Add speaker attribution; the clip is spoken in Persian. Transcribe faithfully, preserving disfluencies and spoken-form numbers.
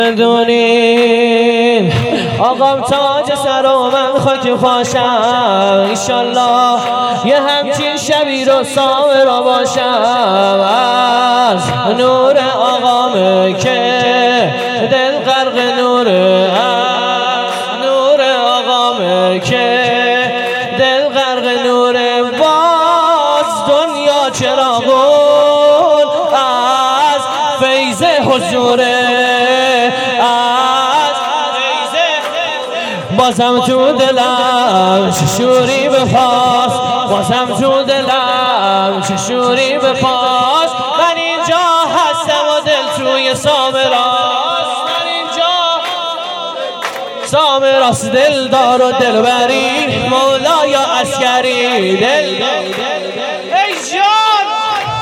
Speaker 1: دونین آقام تاج سر و من خاک پاشم، ایشالله یه همچین شبی رو سامر را باشم. از نور آقام که دل غرق نوره، از نور آقام که دل غرق نوره. باز دنیا چراغون از فیض حضوره، بازم تو دلم چه شوری بپاس، بازم تو دلم چه شوری بپاس. من اینجا هستم و دل توی سامراست، من اینجا سامراست. دلدار و دلبری مولا یا عسکری، دل